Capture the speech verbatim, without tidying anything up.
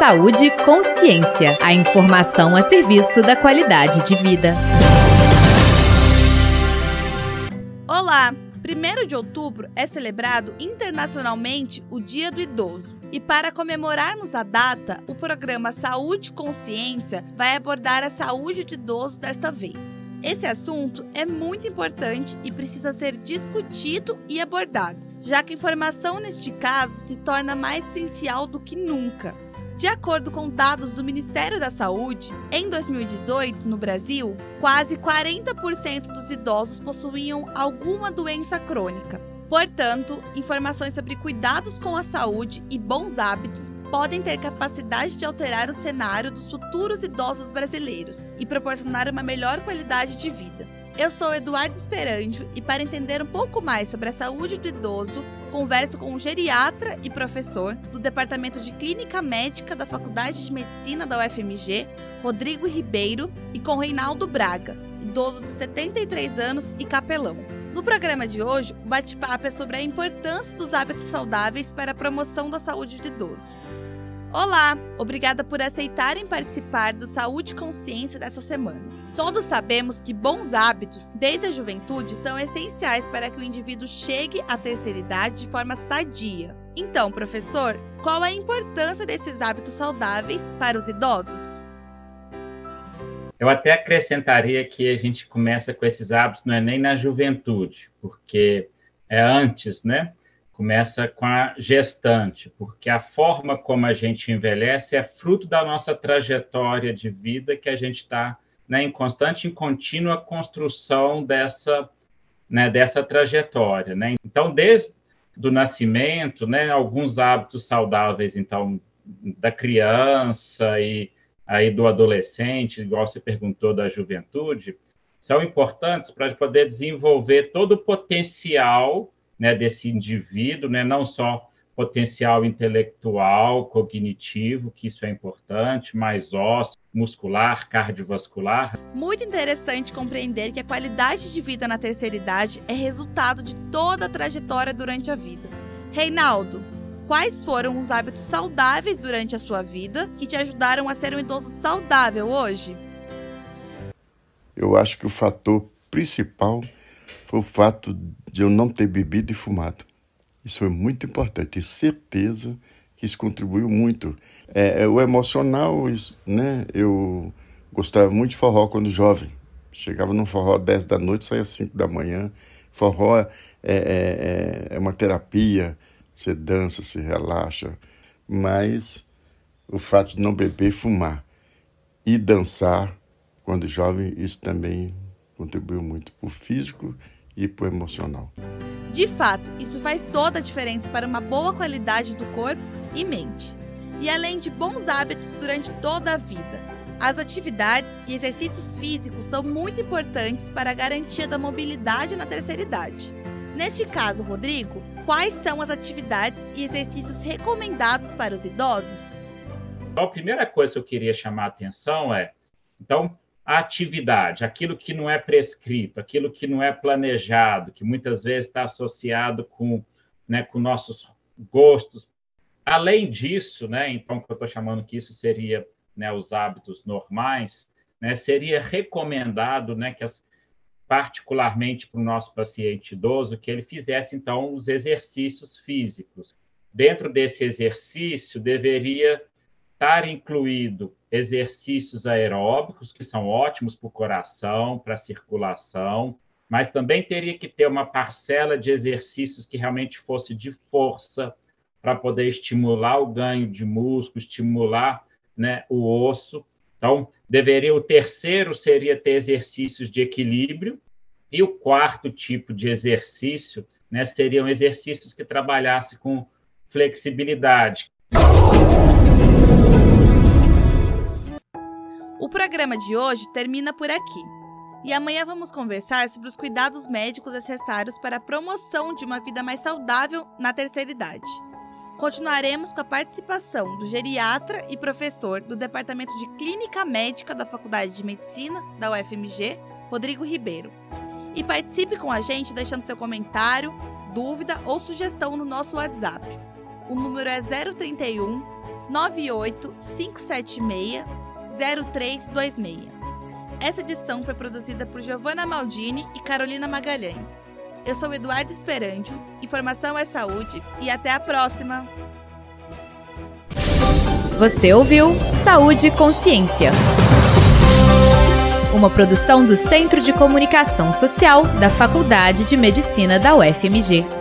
Saúde e Consciência. A informação a serviço da qualidade de vida. Olá! primeiro de outubro é celebrado internacionalmente o Dia do Idoso. E para comemorarmos a data, o programa Saúde e Consciência vai abordar a saúde do idoso desta vez. Esse assunto é muito importante e precisa ser discutido e abordado, já que a informação neste caso se torna mais essencial do que nunca. De acordo com dados do Ministério da Saúde, em dois mil e dezoito, no Brasil, quase quarenta por cento dos idosos possuíam alguma doença crônica. Portanto, informações sobre cuidados com a saúde e bons hábitos podem ter capacidade de alterar o cenário dos futuros idosos brasileiros e proporcionar uma melhor qualidade de vida. Eu sou Eduardo Esperandio e, para entender um pouco mais sobre a saúde do idoso, converso com um geriatra e professor do Departamento de Clínica Médica da Faculdade de Medicina da U F M G, Rodrigo Ribeiro, e com Reinaldo Braga, idoso de setenta e três anos e capelão. No programa de hoje, o bate-papo é sobre a importância dos hábitos saudáveis para a promoção da saúde do idoso. Olá! Obrigada por aceitarem participar do Saúde e Consciência dessa semana. Todos sabemos que bons hábitos, desde a juventude, são essenciais para que o indivíduo chegue à terceira idade de forma sadia. Então, professor, qual a importância desses hábitos saudáveis para os idosos? Eu até acrescentaria que a gente começa com esses hábitos, não é nem na juventude, porque é antes, né? Começa com a gestante, porque a forma como a gente envelhece é fruto da nossa trajetória de vida que a gente está, né, em constante e contínua construção dessa, né, dessa trajetória, né? Então, desde o nascimento, né, alguns hábitos saudáveis, então, da criança e aí do adolescente, igual você perguntou da juventude, são importantes para poder desenvolver todo o potencial, né, desse indivíduo, né, não só potencial intelectual, cognitivo, que isso é importante, mas ósseo, muscular, cardiovascular. Muito interessante compreender que a qualidade de vida na terceira idade é resultado de toda a trajetória durante a vida. Reinaldo, quais foram os hábitos saudáveis durante a sua vida que te ajudaram a ser um idoso saudável hoje? Eu acho que o fator principal foi o fato de eu não ter bebido e fumado. Isso foi muito importante, tenho certeza que isso contribuiu muito. É, o emocional, né? Eu gostava muito de forró quando jovem. Chegava num forró às dez da noite, saía às cinco da manhã. Forró é, é, é uma terapia, você dança, se relaxa. Mas o fato de não beber e fumar e dançar quando jovem, isso também contribuiu muito para o físico e para o emocional. De fato, isso faz toda a diferença para uma boa qualidade do corpo e mente. E além de bons hábitos durante toda a vida, as atividades e exercícios físicos são muito importantes para a garantia da mobilidade na terceira idade. Neste caso, Rodrigo, quais são as atividades e exercícios recomendados para os idosos? A primeira coisa que eu queria chamar a atenção é, então, a atividade, aquilo que não é prescrito, aquilo que não é planejado, que muitas vezes está associado com, né, com nossos gostos. Além disso, né, então, que eu estou chamando que isso seria, né, os hábitos normais, né, seria recomendado, né, que as, particularmente para o nosso paciente idoso, que ele fizesse, então, os exercícios físicos. Dentro desse exercício, deveria estar incluído exercícios aeróbicos, que são ótimos para o coração, para a circulação, mas também teria que ter uma parcela de exercícios que realmente fosse de força, para poder estimular o ganho de músculo, estimular, né, o osso. Então, deveria, o terceiro seria ter exercícios de equilíbrio, e o quarto tipo de exercício, né, seriam exercícios que trabalhassem com flexibilidade. O programa de hoje termina por aqui. E amanhã vamos conversar sobre os cuidados médicos necessários para a promoção de uma vida mais saudável na terceira idade. Continuaremos com a participação do geriatra e professor do Departamento de Clínica Médica da Faculdade de Medicina da U F M G, Rodrigo Ribeiro. E participe com a gente deixando seu comentário, dúvida ou sugestão no nosso WhatsApp. O número é zero trinta e um, nove oito cinco sete seis zero três dois seis. Essa edição foi produzida por Giovanna Maldini e Carolina Magalhães. Eu sou Eduardo Esperandio, Informação é Saúde e até a próxima! Você ouviu Saúde e Consciência, uma produção do Centro de Comunicação Social da Faculdade de Medicina da U F M G.